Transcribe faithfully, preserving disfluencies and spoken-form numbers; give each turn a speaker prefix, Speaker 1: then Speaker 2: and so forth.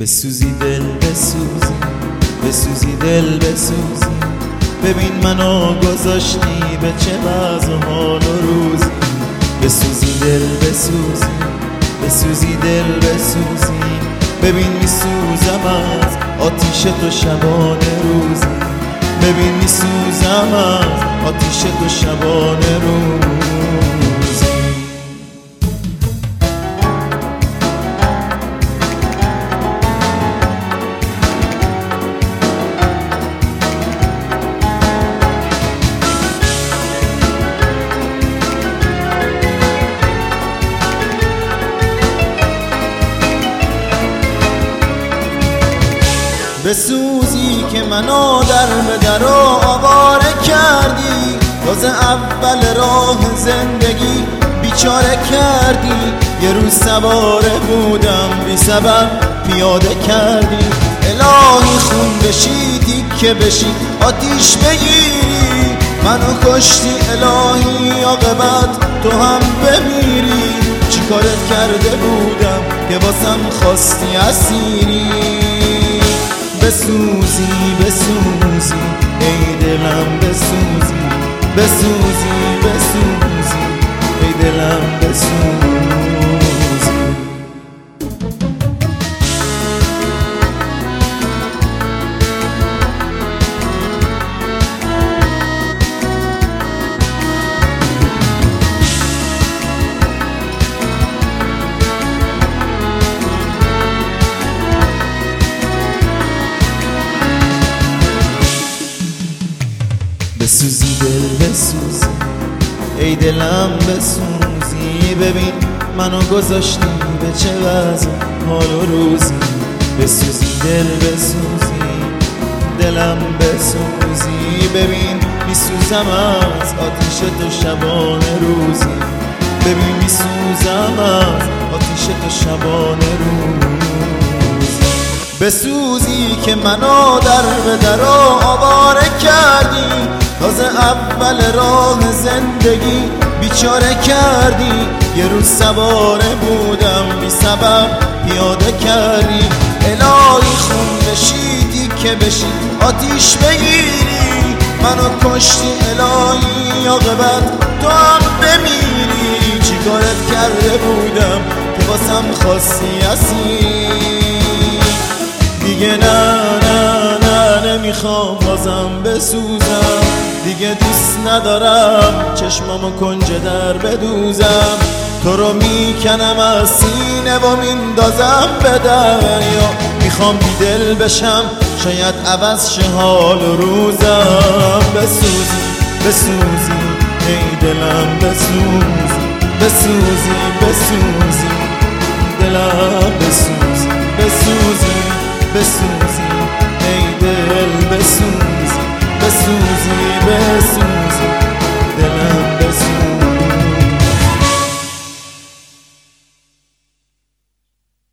Speaker 1: بسوزی دل بسوزی، بسوزی دل بسوزی. ببین منو گذاشتی به چه وضع و حال و روزی. بسوزی دل بسوزی، بسوزی دل بسوزی. ببین میسوزم از آتیش تو شبانه روزی. ببین میسوزم از آتیش تو شبانه روزی. بسوزی که منو در به در و آواره کردی. تازه اول راه زندگی بیچاره کردی. یه روز سواره بودم بی سبب پیاده کردی. الهی خون بشی که بشی آتیش بگیری. منو کشتی الهی عاقبت تو هم بمیری. چی کارت کرده بودم که واسم خواستی اسیری. بسوزی بسوزی ای دلم بسوزی، بسوزی بسوزی ای دلم بسوزی. بسوزی دل بسوزی ای دلم بسوزی. ببین منو گذاشتی به چه وضع حال و روزی. بسوزی دل بسوزی، دلم بسوزی. ببین میسوزم از آتیش تو شبانه روزی. ببین میسوزم از آتیش تو شبانه روزی. بسوزی که منو در به در آواره کردی. تازه اول راه زندگی بیچاره کردی. یه روز سواره بودم بی سبب پیاده کردی. الهی خون بشیدی که بشی آتیش بگیری. منو کشتی الهی عاقبت تو هم بمیری. چی کارت کرده بودم که واسم خواستی اسیری. دیگه نه نه نه نمیخوام بازم بسوزم. دیگه دوست ندارم چشمامو کنج در بدوزم. تو رو میکنم از سینه و میندازم به دریا. میخوام بی دل بشم شاید عوض شه حال و روزم. بسوزی بسوزی ای دلم بسوزی، بسوزی بسوزی دلم بسوزی، بسوزی بسوزی